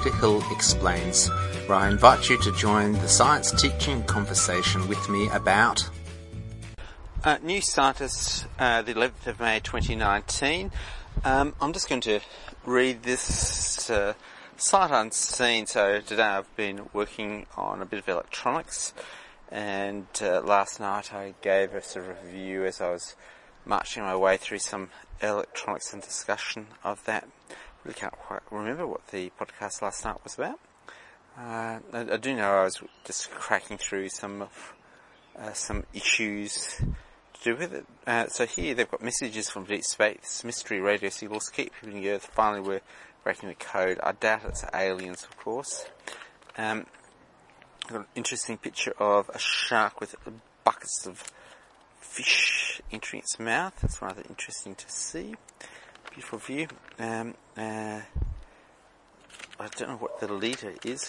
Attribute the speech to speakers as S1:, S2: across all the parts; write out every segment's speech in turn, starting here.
S1: Dr. Hill Explains, where I invite you to join the science teaching conversation with me about New Scientist, the 11th of May 2019. I'm just going to read this sight unseen. So today I've been working on a bit of electronics, and last night I gave a sort of review as I was marching my way through some electronics and discussion of that. I really can't quite remember what the podcast last night was about. I do know I was just cracking through some issues to do with it. So here they've got messages from deep space, mystery radio signals keep hitting the Earth. Finally we're breaking the code. I doubt it's aliens, of course. I've got an interesting picture of a shark with buckets of fish entering its mouth. That's rather interesting to see. Beautiful view. I don't know what the leader is.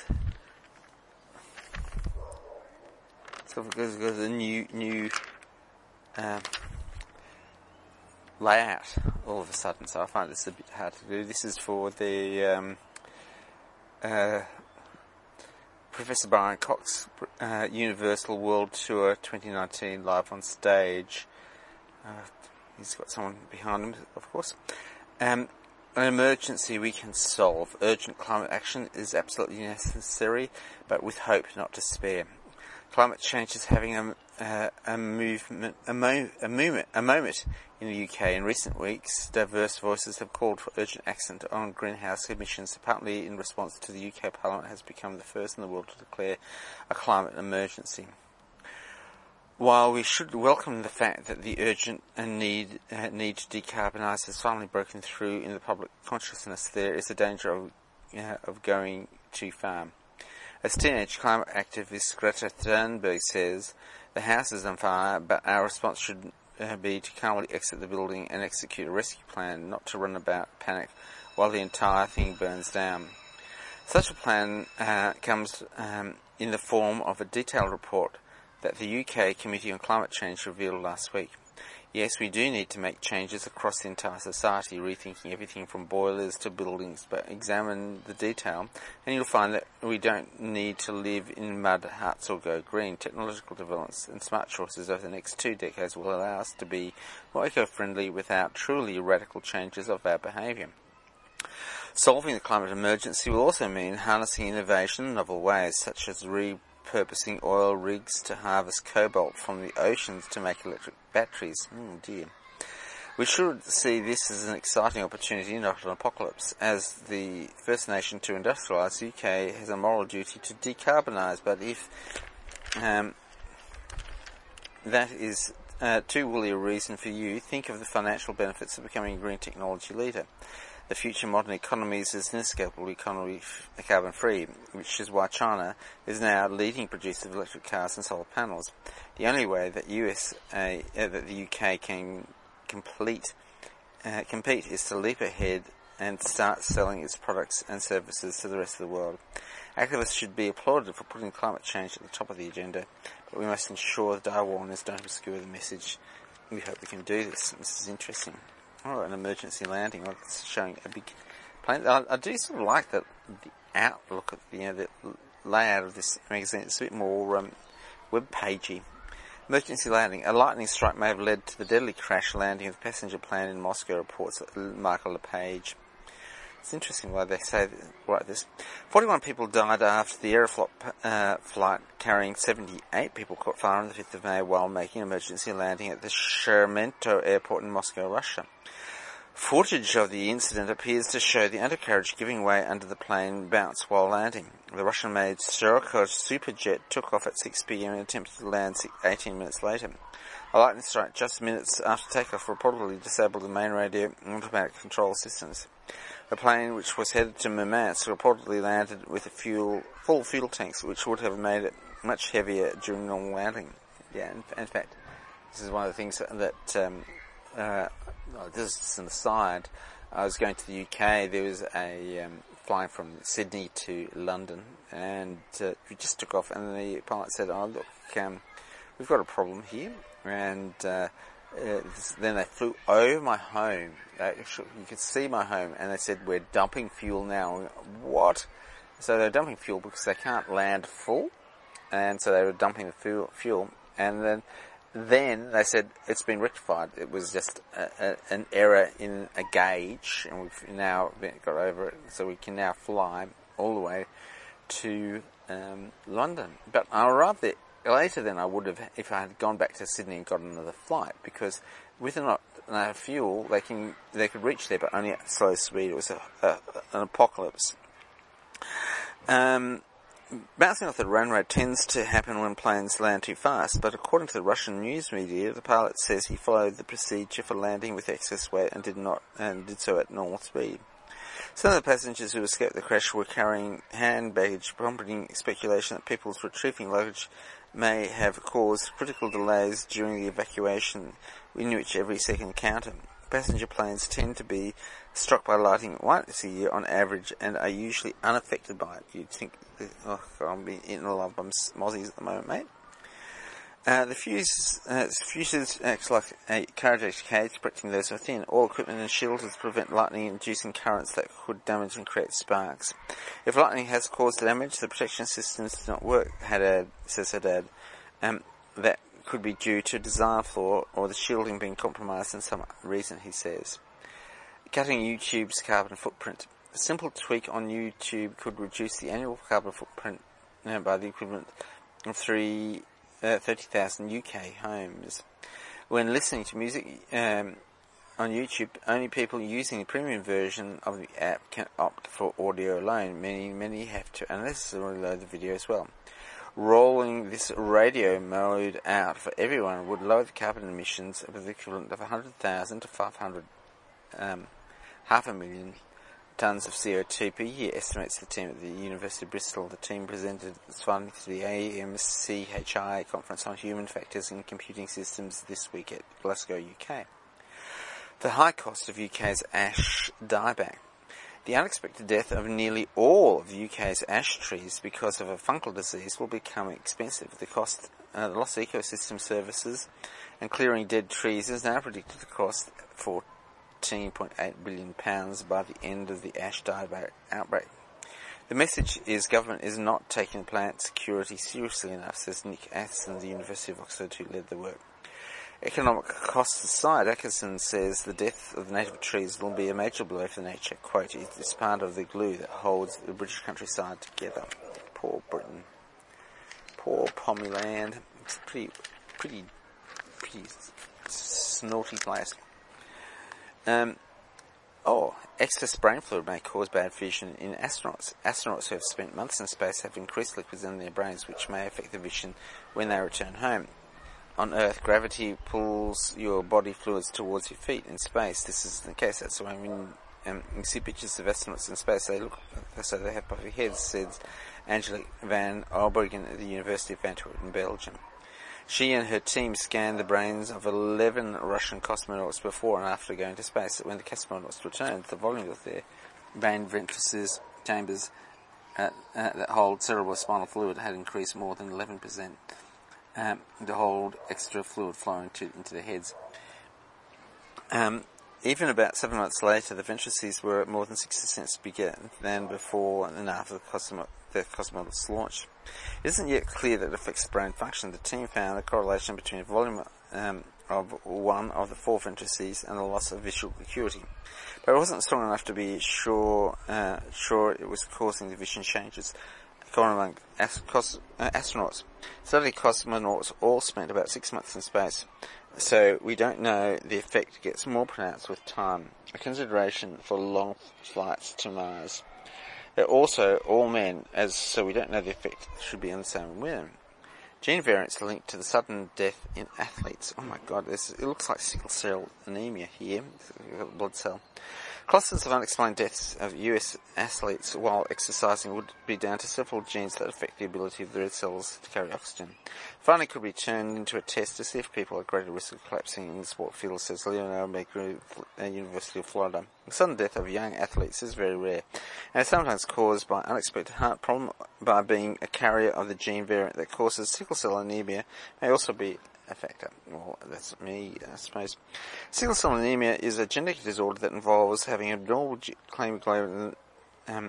S1: It's got a new layout all of a sudden, so I find this a bit hard to do. This is for the Professor Brian Cox Universal World Tour 2019 live on stage. He's got someone behind him, of course. An emergency we can solve. Urgent climate action is absolutely necessary, but with hope, not despair. Climate change is having a moment in the UK. In recent weeks, diverse voices have called for urgent action on greenhouse emissions. Partly in response to the UK Parliament has become the first in the world to declare a climate emergency. While we should welcome the fact that the urgent need to decarbonise has finally broken through in the public consciousness, there is a danger of going too far. As teenage climate activist Greta Thunberg says, the house is on fire, but our response should be to calmly exit the building and execute a rescue plan, not to run about panic while the entire thing burns down. Such a plan comes in the form of a detailed report that the UK Committee on Climate Change revealed last week. Yes, we do need to make changes across the entire society, rethinking everything from boilers to buildings, but examine the detail and you'll find that we don't need to live in mud huts or go green. Technological developments and smart choices over the next 2 decades will allow us to be more eco-friendly without truly radical changes of our behaviour. Solving the climate emergency will also mean harnessing innovation in novel ways, such as repurposing oil rigs to harvest cobalt from the oceans to make electric batteries. We should see this as an exciting opportunity, not an apocalypse. As the first nation to industrialise, the UK has a moral duty to decarbonise, but if that is too woolly a reason for you, think of the financial benefits of becoming a green technology leader. The future modern economy is an inescapable economy carbon-free, which is why China is now a leading producer of electric cars and solar panels. The only way that the UK can compete is to leap ahead and start selling its products and services to the rest of the world. Activists should be applauded for putting climate change at the top of the agenda, but we must ensure that our warners don't obscure the message. We hope we can do this. This is interesting. Oh, an emergency landing. Well, it's showing a big plane. I do sort of like the outlook of the layout of this magazine. It's a bit more web-pagey. Emergency landing. A lightning strike may have led to the deadly crash landing of the passenger plane in Moscow, reports Michael LePage. It's interesting why they say this. 41 people died after the Aeroflot flight carrying 78 people caught fire on the 5th of May while making an emergency landing at the Sheremetyevo airport in Moscow, Russia. Footage of the incident appears to show the undercarriage giving way under the plane bounce while landing. The Russian-made Soroka Superjet took off at 6 p.m. and attempted to land 18 minutes later. A lightning strike just minutes after takeoff reportedly disabled the main radio and automatic control systems. The plane, which was headed to Murmansk, reportedly landed with full fuel tanks, which would have made it much heavier during normal landing. Yeah, in fact, this is one of the things that this is an aside. I was going to the UK. There was a flying from Sydney to London, and we just took off. And the pilot said, "Oh, look, we've got a problem here." And then they flew over my home. You could see my home, and they said, "We're dumping fuel now." What? So they were dumping fuel because they can't land full, and so they were dumping the fuel. And then they said it's been rectified. It was just an error in a gauge, and we've now got over it, so we can now fly all the way to London. But I arrived there later than I would have if I had gone back to Sydney and got another flight, because with enough fuel they could reach there, but only at slow speed. It was an apocalypse. Bouncing off the runway tends to happen when planes land too fast, but according to the Russian news media, the pilot says he followed the procedure for landing with excess weight and did so at normal speed. Some of the passengers who escaped the crash were carrying hand baggage, prompting speculation that people's retrieving luggage may have caused critical delays during the evacuation, in which every second counted. Passenger planes tend to be struck by lightning once a year on average and are usually unaffected by it. You'd think, oh God, I'm being eaten alive by mozzies at the moment, mate. The fuses acts like a corrugated cage protecting those within. All equipment and shielders prevent lightning-inducing currents that could damage and create sparks. If lightning has caused damage, the protection systems do not work, says Haddad. That could be due to design flaw or the shielding being compromised in some reason, he says. Cutting YouTube's carbon footprint. A simple tweak on YouTube could reduce the annual carbon footprint by the equivalent of 30,000 UK homes. When listening to music on YouTube, only people using the premium version of the app can opt for audio alone, meaning many have to unnecessarily load the video as well. Rolling this radio mode out for everyone would lower the carbon emissions of the equivalent of 100,000 to 500, 500,000 tonnes of CO2 per year, estimates the team at the University of Bristol. The team presented its findings to the AMCHI Conference on Human Factors in Computing Systems this week at Glasgow, UK. The high cost of UK's ash dieback. The unexpected death of nearly all of the UK's ash trees because of a fungal disease will become expensive. The lost ecosystem services and clearing dead trees is now predicted to cost £14.8 billion by the end of the ash dieback outbreak. The message is government is not taking plant security seriously enough, says Nick Atherton of the University of Oxford, who led the work. Economic costs aside, Atkinson says the death of the native trees will be a major blow for nature. Quote, it's part of the glue that holds the British countryside together. Poor Britain. Poor Pommy land. It's a pretty snorty place. Excess brain fluid may cause bad vision in astronauts. Astronauts who have spent months in space have increased liquids in their brains, which may affect their vision when they return home. On Earth, gravity pulls your body fluids towards your feet. In space, this is the case. That's why when you see pictures of astronauts in space, they look so they have puffy heads, says Angelique van Albergen at the University of Antwerp in Belgium. She and her team scanned the brains of 11 Russian cosmonauts before and after going to space. When the cosmonauts returned, the volume of their brain ventricular chambers that hold cerebrospinal fluid had increased more than 11%. To hold extra fluid flowing into their heads. Even about 7 months later, the ventricules were more than 60% bigger than before and after the cosmonauts launch. It isn't yet clear that it affects brain function. The team found a correlation between volume of one of the 4 ventricules and the loss of visual acuity, but it wasn't strong enough to be sure it was causing the vision changes. Among astronauts. Study cosmonauts all spent about 6 months in space, so we don't know the effect gets more pronounced with time, a consideration for long flights to Mars. They're also all men, so we don't know the effect should be on the same women. Gene variants linked to the sudden death in athletes. Oh my God, it looks like sickle cell anemia here, blood cell. Clusters of unexplained deaths of US athletes while exercising would be down to several genes that affect the ability of the red cells to carry oxygen. Finally, could be turned into a test to see if people are at greater risk of collapsing in the sport field, says Leonardo Baker at the University of Florida. The sudden death of young athletes is very rare, and is sometimes caused by unexpected heart problem by being a carrier of the gene variant that causes sickle cell anemia. May also be a factor. Well, that's me, I suppose. Sickle cell anemia is a genetic disorder that involves having abnormal hemoglobin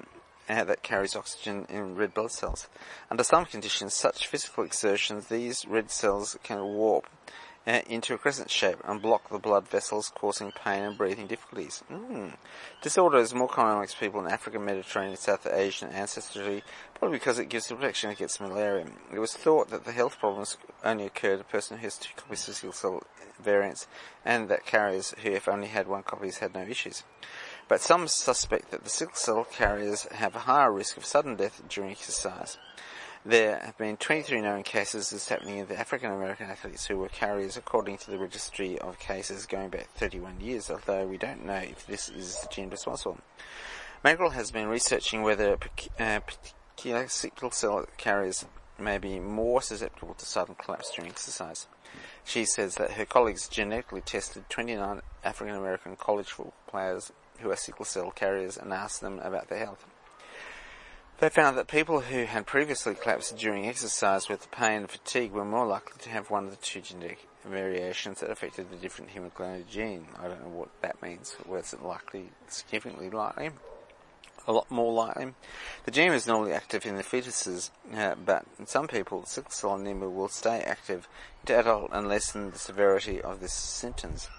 S1: that carries oxygen in red blood cells. Under some conditions, such physical exertions, these red cells can warp into a crescent shape and block the blood vessels, causing pain and breathing difficulties. Disorder is more common amongst people in Africa, Mediterranean, South Asian ancestry, probably because it gives protection against malaria. It was thought that the health problems only occurred to a person who has 2 copies of sickle cell variants, and that carriers who, if only had 1 copy, had no issues. But some suspect that the sickle cell carriers have a higher risk of sudden death during exercise. There have been 23 known cases of this happening in the African American athletes who were carriers, according to the registry of cases going back 31 years, although we don't know if this is the gene responsible. Magriel has been researching whether particular sickle cell carriers may be more susceptible to sudden collapse during exercise. She says that her colleagues genetically tested 29 African American college football players who are sickle cell carriers and asked them about their health. They found that people who had previously collapsed during exercise with pain and fatigue were more likely to have one of the 2 genetic variations that affected the different hemoglobin gene. I don't know what that means. Was it likely, significantly likely? A lot more likely? The gene is normally active in the fetuses, but in some people, sickle cell anemia will stay active into adult and lessen the severity of the symptoms.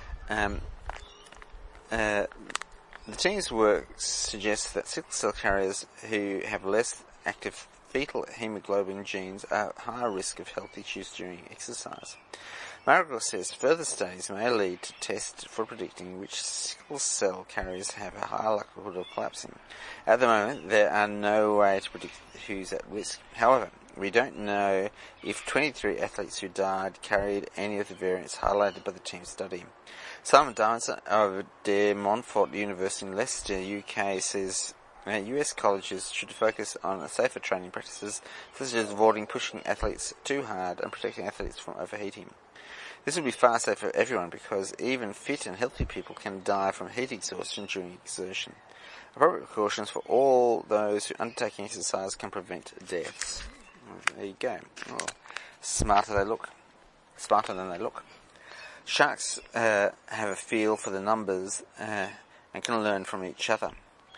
S1: The team's work suggests that sickle cell carriers who have less active fetal hemoglobin genes are at higher risk of health issues during exercise. Magriel says further studies may lead to tests for predicting which sickle cell carriers have a higher likelihood of collapsing. At the moment, there are no way to predict who's at risk. However, we don't know if 23 athletes who died carried any of the variants highlighted by the team study. Simon Dyson of De Montfort University in Leicester, UK, says US colleges should focus on safer training practices, such as avoiding pushing athletes too hard and protecting athletes from overheating. This would be far safer for everyone because even fit and healthy people can die from heat exhaustion during exertion. Appropriate precautions for all those who undertaking exercise can prevent deaths. There you go. Oh, smarter than they look. Sharks have a feel for the numbers and can learn from each other.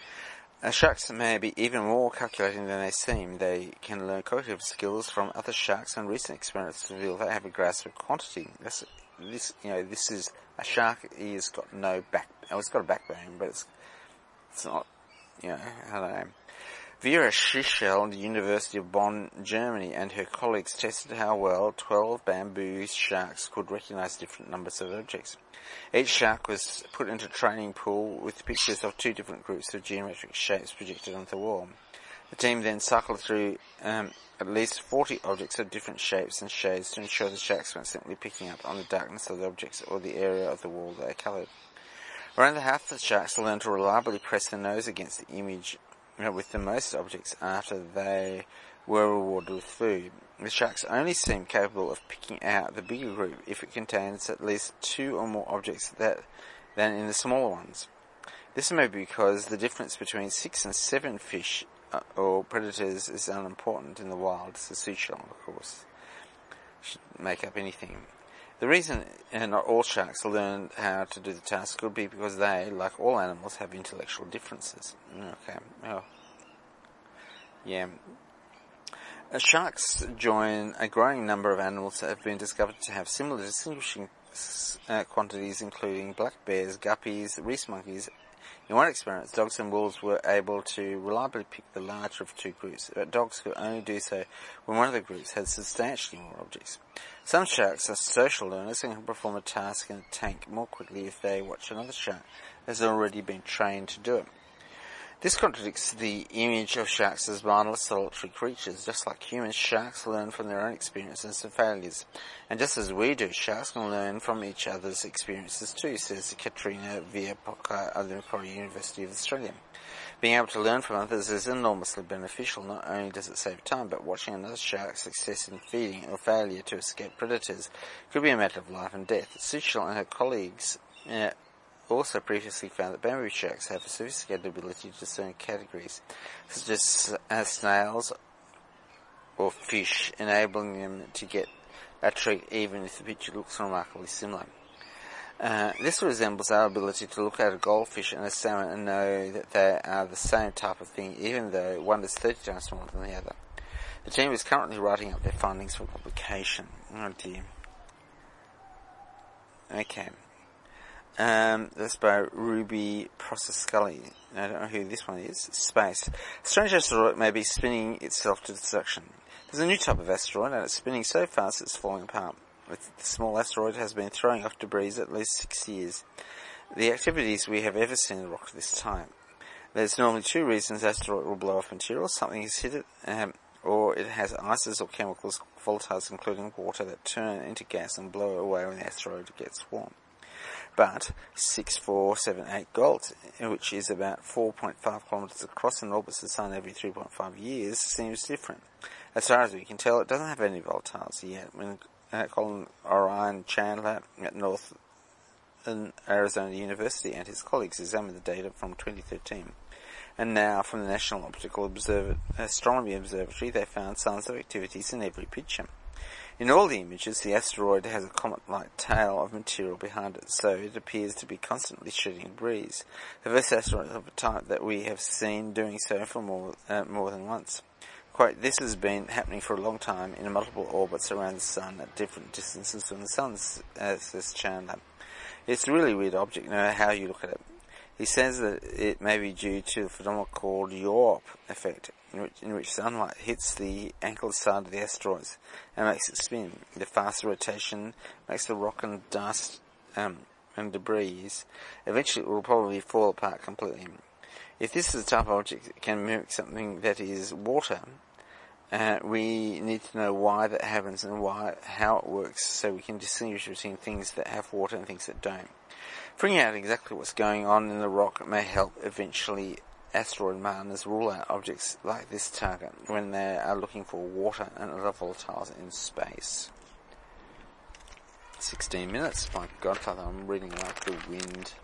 S1: Sharks may be even more calculating than they seem. They can learn cognitive skills from other sharks, and recent experiments reveal they have a grasp of quantity. This is a shark. He's got no back. Oh, it's got a backbone, but it's not. I don't know. Vera Schischel, the University of Bonn, Germany, and her colleagues tested how well 12 bamboo sharks could recognize different numbers of objects. Each shark was put into a training pool with pictures of 2 different groups of geometric shapes projected onto the wall. The team then cycled through at least 40 objects of different shapes and shades to ensure the sharks weren't simply picking up on the darkness of the objects or the area of the wall they covered. Around half the sharks learned to reliably press their nose against the image with the most objects after they were rewarded with food. The sharks only seem capable of picking out the bigger group if it contains at least 2 or more objects than in the smaller ones. This may be because the difference between 6 and 7 fish or predators is unimportant in the wild. It's a seashell, of course. Should make up anything. The reason not all sharks learned how to do the task could be because they, like all animals, have intellectual differences. Okay. Oh. Yeah. Sharks join a growing number of animals that have been discovered to have similar distinguishing quantities, including black bears, guppies, rhesus monkeys. In one experiment, dogs and wolves were able to reliably pick the larger of 2 groups, but dogs could only do so when one of the groups had substantially more objects. Some sharks are social learners and can perform a task in a tank more quickly if they watch another shark that has already been trained to do it. This contradicts the image of sharks as mindless, solitary creatures. Just like humans, sharks learn from their own experiences and failures. And just as we do, sharks can learn from each other's experiences too, says Katrina Viepoca of the Macquarie University of Australia. Being able to learn from others is enormously beneficial. Not only does it save time, but watching another shark's success in feeding or failure to escape predators could be a matter of life and death. Schischel and her colleagues also previously found that bamboo sharks have a sophisticated ability to discern categories, such as snails or fish, enabling them to get a treat even if the picture looks remarkably similar. This resembles our ability to look at a goldfish and a salmon and know that they are the same type of thing, even though one is 30 times smaller than the other. The team is currently writing up their findings for publication. Oh dear. Okay. That's by Ruby Procescully. I don't know who this one is. Space. A strange asteroid may be spinning itself to destruction. There's a new type of asteroid, and it's spinning so fast it's falling apart. The small asteroid has been throwing off debris at least 6 years. The activities we have ever seen in a rock of this type. There's normally two reasons asteroid will blow off material. Something has hit it, or it has ices or chemicals, volatiles including water, that turn into gas and blow away when the asteroid gets warm. But 6478 Gold, which is about 4.5 kilometers across and orbits the Sun every 3.5 years, seems different. As far as we can tell, it doesn't have any volatiles yet. When Colin Orion Chandler at Northern Arizona University and his colleagues examined the data from 2013. And now, from the National Optical Astronomy Observatory, they found signs of activities in every picture. In all the images, the asteroid has a comet-like tail of material behind it, so it appears to be constantly shedding debris. The first asteroid of a type that we have seen doing so for more than once. Quote, this has been happening for a long time in multiple orbits around the Sun at different distances from the Sun, says Chandler. It's a really weird object, no matter how you look at it. He says that it may be due to a phenomenon called Yorp effect, in which sunlight hits the angled side of the asteroids and makes it spin. The faster rotation makes the rock and dust and debris. Eventually it will probably fall apart completely. If this is a type of object that can mimic something that is water, we need to know why that happens and how it works, so we can distinguish between things that have water and things that don't. Figuring out exactly what's going on in the rock may help eventually asteroid miners rule out objects like this target when they are looking for water and other volatiles in space. 16 minutes, my godfather, I'm reading like the wind.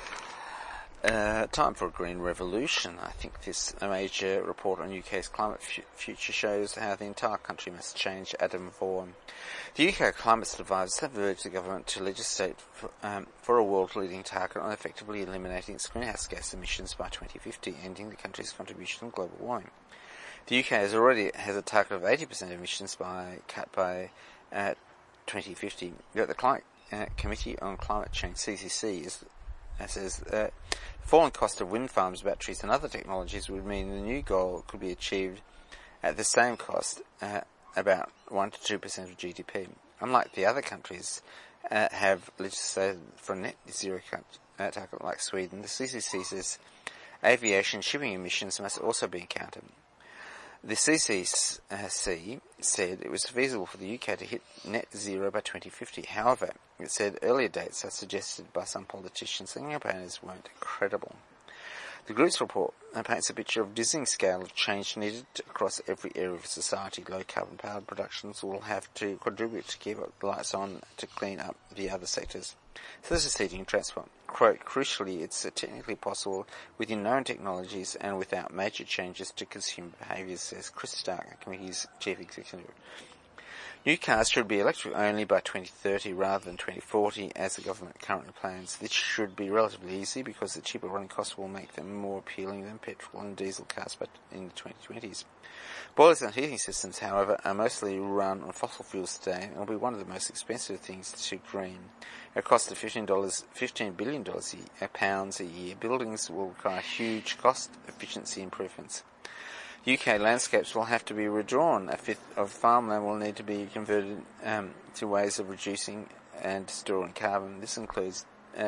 S1: Time for a green revolution. I think this major report on UK's climate future shows how the entire country must change Adam Vaughan. The UK climate advisors have urged the government to legislate for a world-leading target on effectively eliminating its greenhouse gas emissions by 2050, ending the country's contribution to global warming. The UK has a target of 80% emissions cut by 2050. Yet the Climate Committee on Climate Change, CCC, says the falling cost of wind farms, batteries and other technologies would mean the new goal could be achieved at the same cost, about 1 to 2% of GDP. Unlike the other countries have legislated for a net zero target like Sweden, the CCC says aviation shipping emissions must also be accounted. The CCC said it was feasible for the UK to hit net zero by 2050. However, it said earlier dates are suggested by some politicians and campaigners weren't credible. The group's report paints a picture of dizzying scale of change needed across every area of society. Low carbon powered productions will have to contribute to keep the lights on to clean up the other sectors. So this is heating and transport. Quote, crucially, it's technically possible within known technologies and without major changes to consumer behaviours, says Chris Stark, the committee's chief executive. New cars should be electric only by 2030 rather than 2040 as the government currently plans. This should be relatively easy because the cheaper running costs will make them more appealing than petrol and diesel cars in the 2020s. Boilers and heating systems, however, are mostly run on fossil fuels today and will be one of the most expensive things to green. At a cost of $15 billion pounds a year, buildings will require huge cost efficiency improvements. UK landscapes will have to be redrawn. A fifth of farmland will need to be converted to ways of reducing and storing carbon. This includes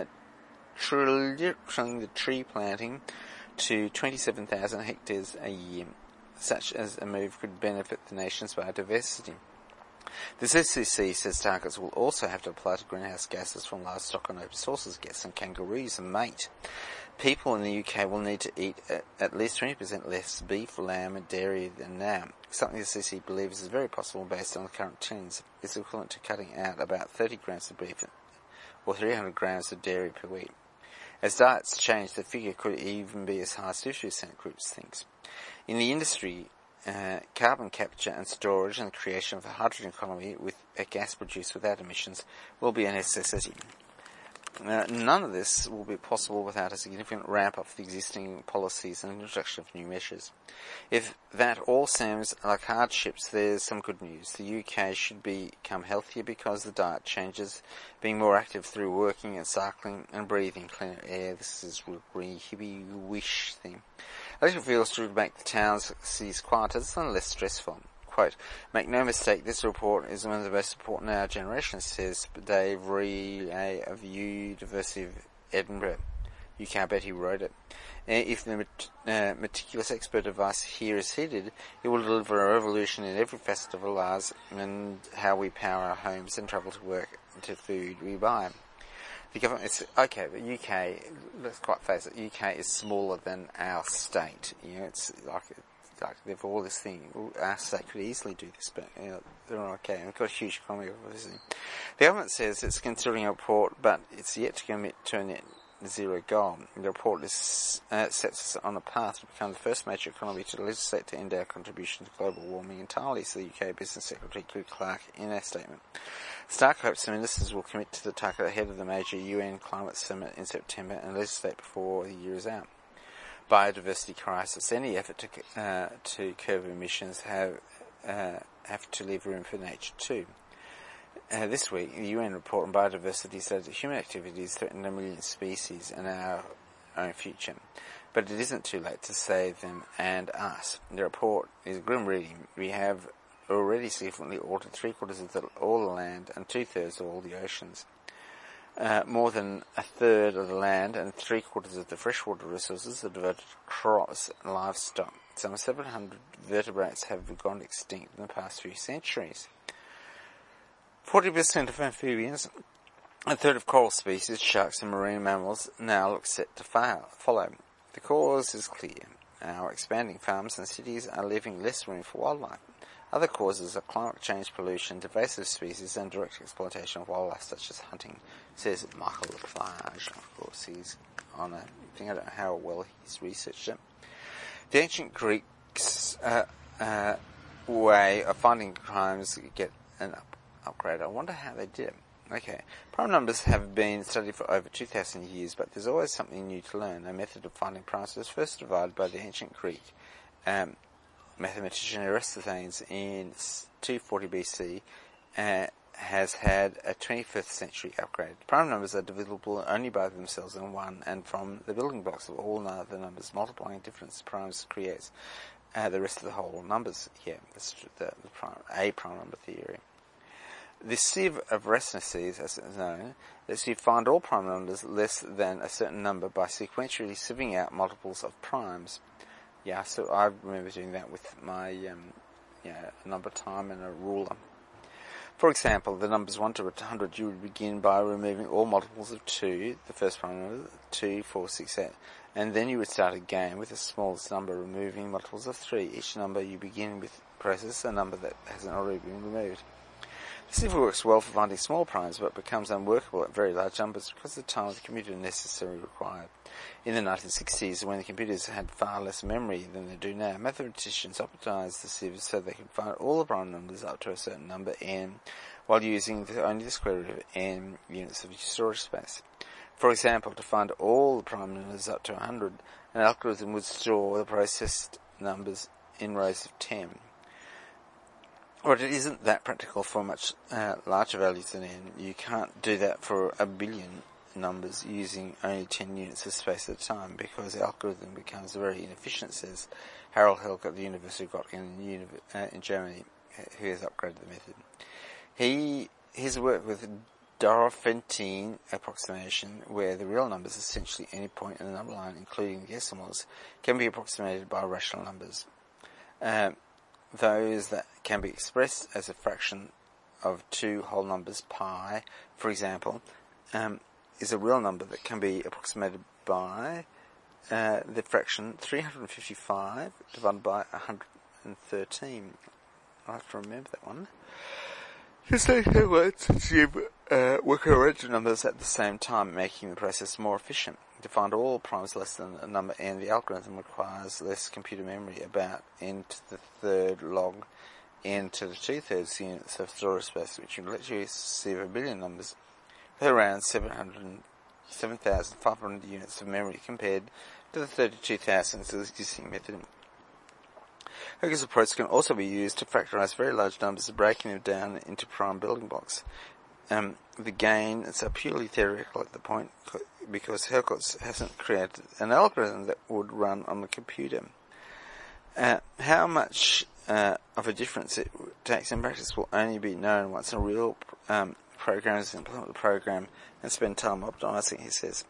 S1: tripling the tree planting to 27,000 hectares a year. Such as a move could benefit the nation's biodiversity. The CCC says targets will also have to apply to greenhouse gases from livestock and open sources, gets and kangaroos and mate. People in the UK will need to eat at least 20% less beef, lamb and dairy than now, something the CCC believes is very possible based on the current trends. It's equivalent to cutting out about 30 grams of beef or 300 grams of dairy per week. As diets change, the figure could even be as high as 50%, groups thinks. In the industry, carbon capture and storage and the creation of a hydrogen economy with a gas produced without emissions will be a necessity. None of this will be possible without a significant ramp up of the existing policies and introduction of new measures. If that all seems like hardships, there's some good news. The UK should become healthier because the diet changes, being more active through working and cycling and breathing cleaner air. This is a really hippie wish thing. Electric vehicles should make the towns, cities quieter and less stressful. Quote, make no mistake, this report is one of the most important in our generation, says Dave Relay of University of Edinburgh. UK, I bet he wrote it. If the meticulous expert advice here is heeded, it will deliver a revolution in every facet of our lives and how we power our homes and travel to work and to food we buy. The government is, okay, but UK, let's quite face it, UK is smaller than our state. You know, it's like they've all this thing. Our state could easily do this, but you know, they're not okay. And we've got a huge economy, obviously. The government says it's considering a report, but it's yet to commit to a net zero goal. The report sets us on a path to become the first major economy to legislate to end our contribution to global warming entirely, said the UK Business Secretary Chris Clark in a statement. Stark hopes the ministers will commit to the target ahead of the major UN climate summit in September and legislate before the year is out. Biodiversity crisis. Any effort to curb emissions have to leave room for nature too. This week, the UN report on biodiversity said that human activities threaten 1 million species and our own future. But it isn't too late to save them and us. The report is grim reading. We have already significantly altered 3/4 of all the land and 2/3 of all the oceans. More than 1/3 of the land and 3/4 of the freshwater resources are devoted to crops and livestock. Some 700 vertebrates have gone extinct in the past few centuries. 40% of amphibians, 1/3 of coral species, sharks and marine mammals now look set to follow. The cause is clear. Our expanding farms and cities are leaving less room for wildlife. Other causes are climate change, pollution, invasive species, and direct exploitation of wildlife, such as hunting, says Michael Laplage. Of course, he's on a thing. I don't know how well he's researched it. The ancient Greeks' way of finding crimes get an upgrade. I wonder how they did it. Okay, prime numbers have been studied for over 2,000 years, but there's always something new to learn. A method of finding primes was first devised by the ancient Greek mathematician Eratosthenes in 240 BC has had a 21st century upgrade. Prime numbers are divisible only by themselves in one, and from the building blocks of all other numbers, multiplying difference primes creates the rest of the whole numbers. Yeah, that's the prime number theory. The sieve of Eratosthenes, as it's known, lets you find all prime numbers less than a certain number by sequentially sieving out multiples of primes. Yeah, so I remember doing that with my number time and a ruler. For example, the numbers 1 to 100, you would begin by removing all multiples of 2, the first prime number, 2, 4, 6, 8, and then you would start again with the smallest number, removing multiples of 3. Each number you begin with process a number that hasn't already been removed. This sieve works well for finding small primes, but becomes unworkable at very large numbers because of the time of the computer necessarily required. In the 1960s, when the computers had far less memory than they do now, mathematicians optimized the sieve so they could find all the prime numbers up to a certain number n, while using only the square root of n units of storage space. For example, to find all the prime numbers up to 100, an algorithm would store the processed numbers in rows of 10. But it isn't that practical for much larger values than n. You can't do that for 1 billion numbers using only 10 units of space at a time, because the algorithm becomes very inefficient, says Harald Helk at the University of Göttingen in Germany, who has upgraded the method. His work with Diophantine approximation, where the real numbers, essentially any point in the number line, including the decimals, can be approximated by rational numbers. Those that can be expressed as a fraction of 2 whole numbers, pi, for example, is a real number that can be approximated by the fraction 355 divided by 113. I have to remember that one. This later works assume working original numbers at the same time, making the process more efficient. To find all primes less than a number n, the algorithm requires less computer memory, about n to the third log n to the 2/3 units of storage space, which would let you sieve 1 billion numbers with around 700 7,500 units of memory compared to the 32,000 of the existing method. Hoegger's approach can also be used to factorize very large numbers, breaking them down into prime building blocks. The gains are purely theoretical at the point because Hoegger hasn't created an algorithm that would run on the computer. How much of a difference it takes in practice will only be known once a real programmers implement the program and spend time optimizing, he says.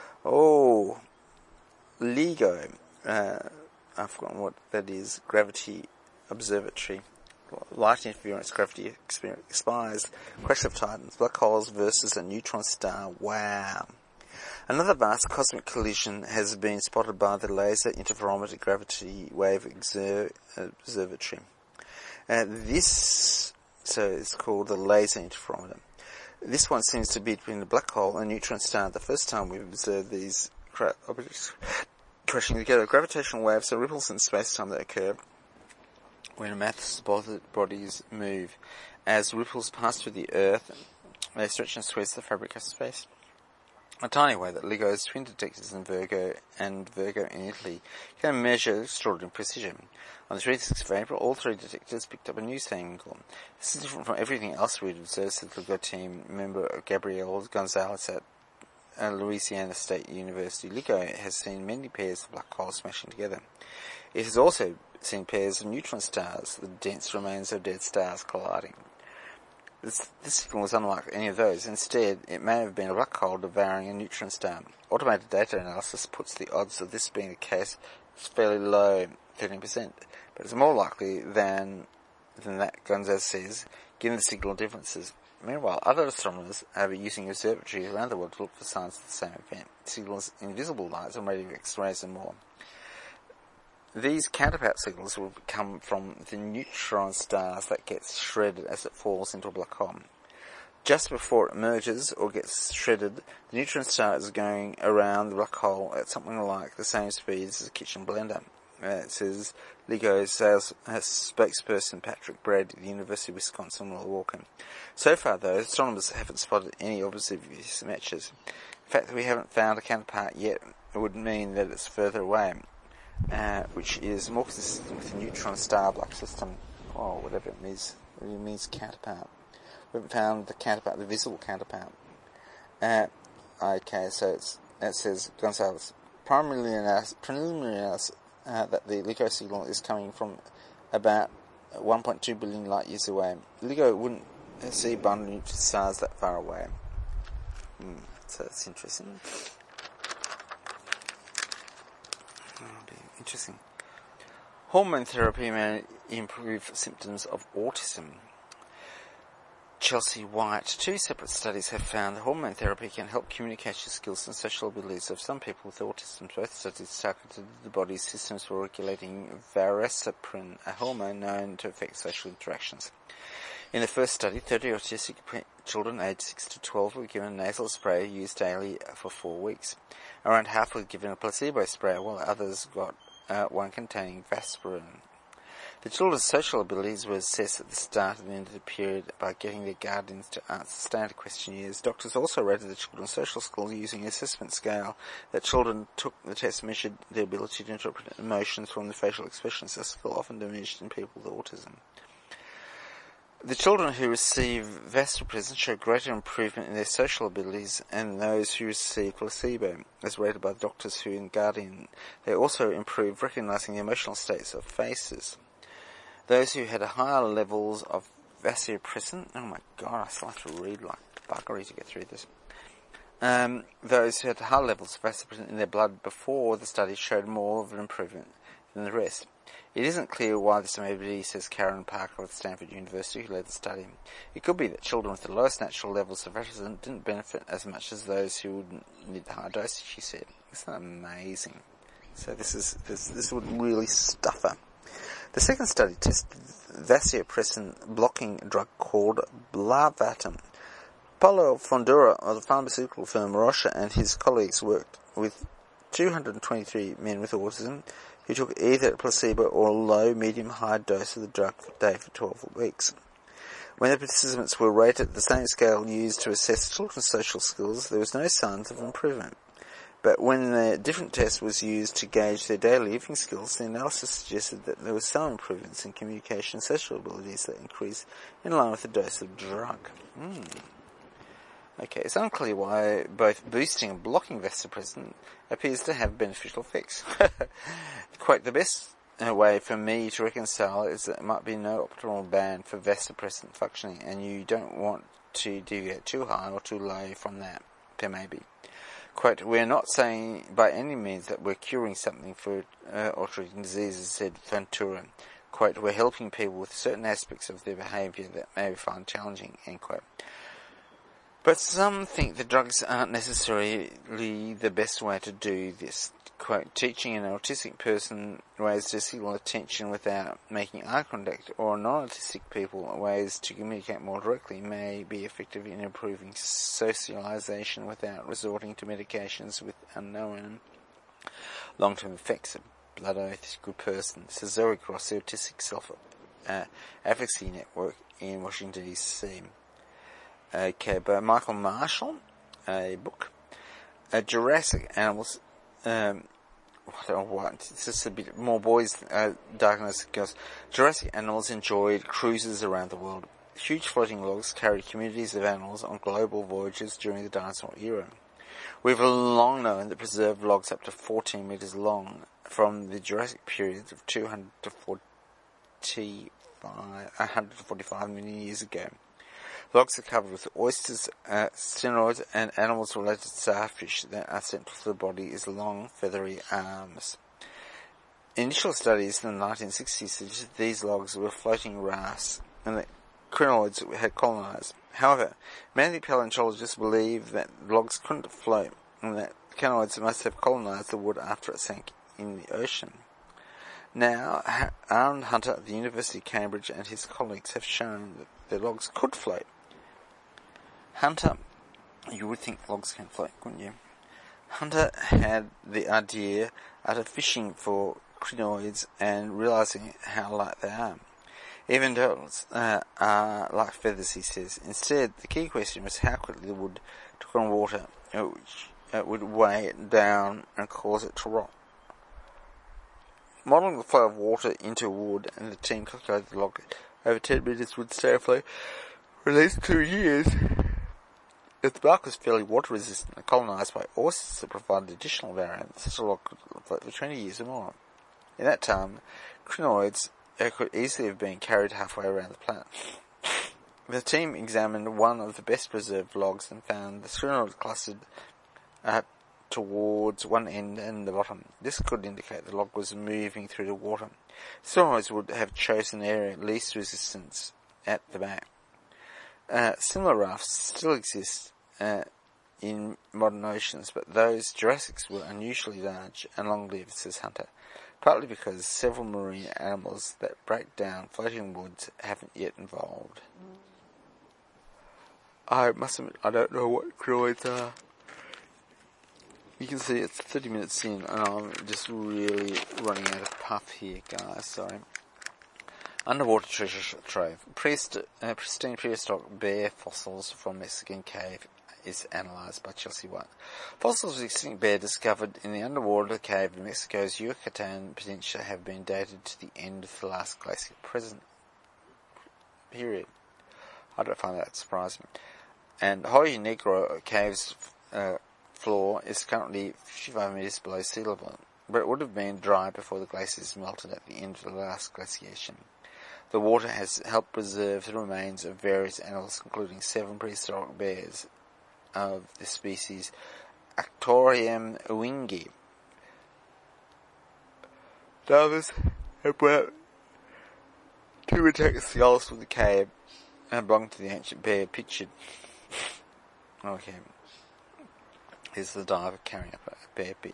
S1: LIGO, I've forgotten what that is, Gravity Observatory. Light interference gravity expires, crash of titans, black holes versus a neutron star. Wow. Another vast cosmic collision has been spotted by the Laser Interferometer Gravity Wave Observatory. It's called the Laser Interferometer. This one seems to be between a black hole and a neutron star. The first time we've observed these objects crashing together. Gravitational waves are ripples in space-time that occur when mass bodies move. As ripples pass through the Earth, they stretch and squeeze the fabric of space. A tiny way that LIGO's twin detectors in Virgo in Italy can measure extraordinary precision. On the 26th of April, all three detectors picked up a new angle. This is different from everything else we'd observed, said the LIGO team member Gabriel Gonzalez at Louisiana State University. LIGO has seen many pairs of black holes smashing together. It has also seen pairs of neutron stars, the dense remains of dead stars colliding. This signal was unlike any of those. Instead, it may have been a black hole devouring a neutron star. Automated data analysis puts the odds of this being the case as fairly low, 13%. But it's more likely than that, Gonzalez says, given the signal differences. Meanwhile, other astronomers have been using observatories around the world to look for signs of the same event. Signals in visible light and radio X-rays and more. These counterpart signals will come from the neutron stars that gets shredded as it falls into a black hole. Just before it merges or gets shredded, the neutron star is going around the black hole at something like the same speed as a kitchen blender. It says LIGO's spokesperson Patrick Brady at the University of Wisconsin-Milwaukee. So far, though, astronomers haven't spotted any obvious matches. The fact that we haven't found a counterpart yet would mean that it's further away. Which is more consistent with the neutron star block system, or whatever it means. It means counterpart. We haven't found the counterpart, the visible counterpart. Okay, so it says Gonzalez preliminary analysis that the LIGO signal is coming from about 1.2 billion light years away. LIGO wouldn't see abundant neutron stars that far away. So that's interesting. Interesting. Hormone therapy may improve symptoms of autism. Chelsea White. 2 separate studies have found that hormone therapy can help communication skills and social abilities of some people with autism. Both studies targeted the body's systems for regulating varenicline, a hormone known to affect social interactions. In the first study, 30 autistic children aged 6 to 12 were given a nasal spray used daily for 4 weeks. Around half were given a placebo spray, while others got one containing Vasprin. The children's social abilities were assessed at the start and end of the period by getting their guardians to answer standard questionnaires. Doctors also rated the children's social skills using an assessment scale that children took. The test measured their ability to interpret emotions from the facial expressions, a skill often diminished in people with autism. The children who received vasopressin showed greater improvement in their social abilities than those who received placebo, as rated by the doctors who and guardian. They also improved recognizing the emotional states of faces. Those who had higher levels of vasopressin, oh my god, I still have to read like buggery to get through this. Those who had higher levels of vasopressin in their blood before the study showed more of an improvement than the rest. It isn't clear why this may be, says Karen Parker of Stanford University, who led the study. It could be that children with the lowest natural levels of vasopressin didn't benefit as much as those who would need the high dosage, she said. Isn't that amazing? So this would really stuff her. The second study tested vasopressin blocking drug called Blavatin. Paulo Fondura of the pharmaceutical firm Roche and his colleagues worked with 223 men with autism who took either a placebo or a low, medium, high dose of the drug per day for 12 weeks. When the participants were rated at the same scale used to assess children's social skills, there was no signs of improvement. But when a different test was used to gauge their daily living skills, the analysis suggested that there were some improvements in communication and social abilities that increased in line with the dose of drug. Okay, it's unclear why both boosting and blocking vasopressin appears to have beneficial effects. Quote, the best way for me to reconcile is that it might be no optimal band for vasopressin functioning, and you don't want to deviate too high or too low from that, per maybe. Quote, we're not saying by any means that we're curing something for or treating diseases, said Ventura. Quote, we're helping people with certain aspects of their behaviour that may be found challenging, end quote. But some think the drugs aren't necessarily the best way to do this. Quote, teaching an autistic person ways to signal attention without making eye contact, or non-autistic people ways to communicate more directly, may be effective in improving socialization without resorting to medications with unknown long-term effects. A blood ethical person, says Zoe Cross, the Autistic Self-Advocacy Network in Washington, D.C. Okay, by Michael Marshall, a book. Jurassic Animals, I don't know what, it's just a bit more boys diagnosed as girls. Jurassic Animals enjoyed cruises around the world. Huge floating logs carried communities of animals on global voyages during the dinosaur era. We've long known that preserved logs up to 14 metres long from the Jurassic period of 145 million years ago. Logs are covered with oysters, ctenoids, and animals related to starfish that are central to the body's long, feathery arms. Initial studies in the 1960s suggested these logs were floating rafts and that crinoids had colonized. However, many paleontologists believe that logs couldn't float and that crinoids must have colonized the wood after it sank in the ocean. Now, Aaron Hunter at the University of Cambridge and his colleagues have shown that the logs could float. Hunter, you would think logs can float, wouldn't you? Hunter had the idea after fishing for crinoids and realizing how light they are. Even turtles are like feathers, he says. Instead, the key question was how quickly the wood took on water, which would weigh it down and cause it to rot. Modelling the flow of water into wood, and the team calculated the log over 10 minutes would stay afloat for at least 2 years. If the bark was fairly water resistant and colonised by oysters that provided additional variance, such a log could float for 20 years or more. In that time, crinoids could easily have been carried halfway around the planet. The team examined one of the best preserved logs and found the crinoid clustered towards one end and the bottom. This could indicate the log was moving through the water. Crinoids would have chosen the area of least resistance at the back. Similar rafts still exist in modern oceans, but those Jurassics were unusually large and long-lived, says Hunter, partly because several marine animals that break down floating woods haven't yet evolved. I must admit, I don't know what crinoids are. You can see it's 30 minutes in, and I'm just really running out of puff here, guys, sorry. Underwater treasure trove. Pristine prehistoric bear fossils from Mexican cave is analysed by Chelsea White. Fossils of extinct bear discovered in the underwater cave in Mexico's Yucatan Peninsula have been dated to the end of the last glacial present period. I don't find that surprising. And Hoyo Negro cave's floor is currently 55 metres below sea level, but it would have been dry before the glaciers melted at the end of the last glaciation. The water has helped preserve the remains of various animals, including 7 prehistoric bears of the species Actorium uwingi. Divers have brought 2 intact skulls from the cave and belonged to the ancient bear pictured. Okay. Here's the diver carrying up a bear pit.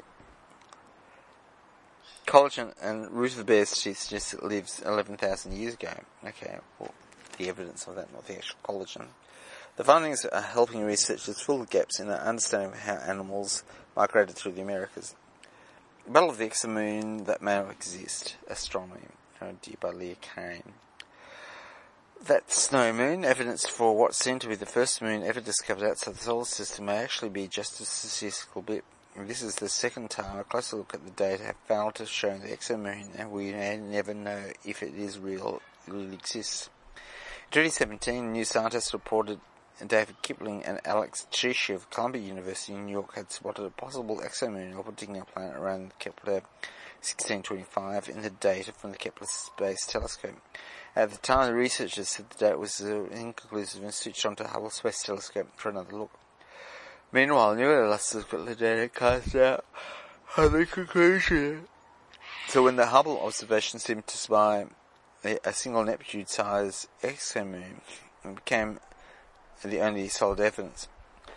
S1: Collagen and root of the bear's teeth suggests it lives 11,000 years ago. Okay, well, the evidence of that, not the actual collagen. The findings are helping researchers fill the gaps in their understanding of how animals migrated through the Americas. Battle of the Exomoon that may not exist. Astronomy. Oh dear, by Leah Kane. That snow moon, evidence for what seemed to be the first moon ever discovered outside the solar system, may actually be just a statistical blip. This is the second time a closer look at the data have failed to show the exomoon, and we may never know if it is real, it really exists. In 2017, new scientists reported David Kipling and Alex Chishi of Columbia University in New York had spotted a possible exomoon orbiting a planet around Kepler 1625 in the data from the Kepler Space Telescope. At the time, the researchers said the data was inconclusive and switched on to the Hubble Space Telescope for another look. Meanwhile, new analysis got the data cast out on the conclusion. So when the Hubble observation seemed to spy a single Neptune-sized exomoon, it became the only solid evidence.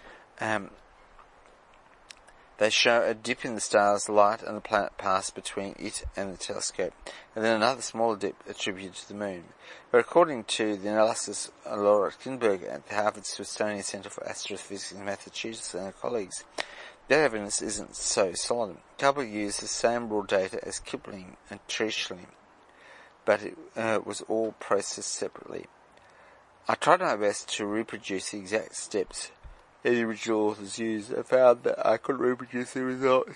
S1: They show a dip in the star's light and the planet passed between it and the telescope, and then another smaller dip attributed to the moon. But according to the analysis of Laura Kinberg at the Harvard Smithsonian Center for Astrophysics in Massachusetts and her colleagues, that evidence isn't so solid. Hubble used the same raw data as Kipling and Treachley, but it was all processed separately. I tried my best to reproduce the exact steps the original authors used. I found that I couldn't reproduce the results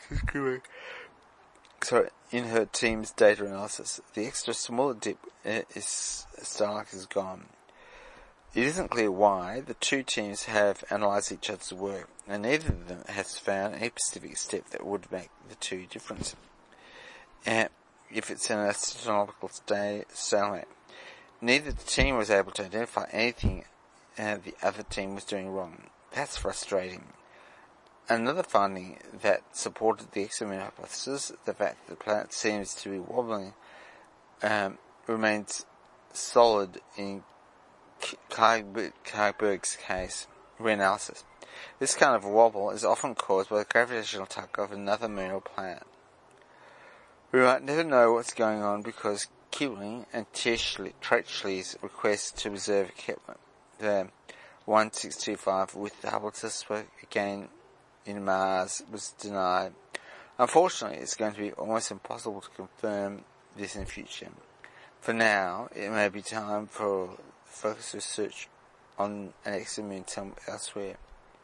S1: in her team's data analysis. The extra smaller dip Starlink is gone. It isn't clear why. The two teams have analysed each other's work, and neither of them has found any specific step that would make the two different. If it's an astronomical stalemate. Neither the team was able to identify anything the other team was doing wrong. That's frustrating. Another finding that supported the exomoon hypothesis, the fact that the planet seems to be wobbling, remains solid in Kagberg's case, reanalysis. This kind of wobble is often caused by the gravitational tug of another moon or planet. We might never know what's going on because Kipling and Treachley's request to observe Kepler, the 1625 with the Hubble telescope again in Mars was denied. Unfortunately, it's going to be almost impossible to confirm this in the future. For now, it may be time for focused research on an exomoon somewhere elsewhere.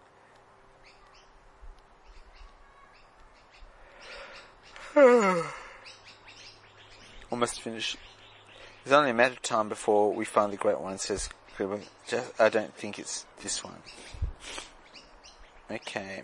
S1: Almost finished. There's only a matter of time before we find the great one, says Kubrick. I don't think it's this one. Okay.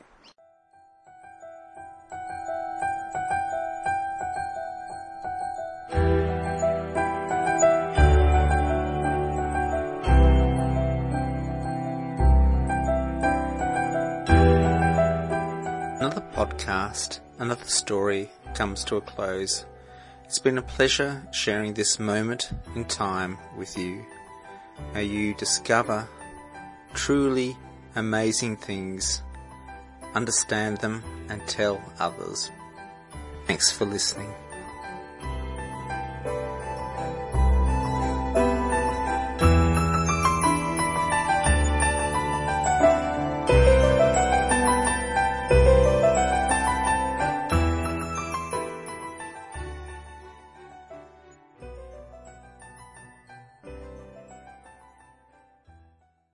S1: Another podcast, another story comes to a close. It's been a pleasure sharing this moment in time with you. May you discover truly amazing things, understand them, and tell others. Thanks for listening.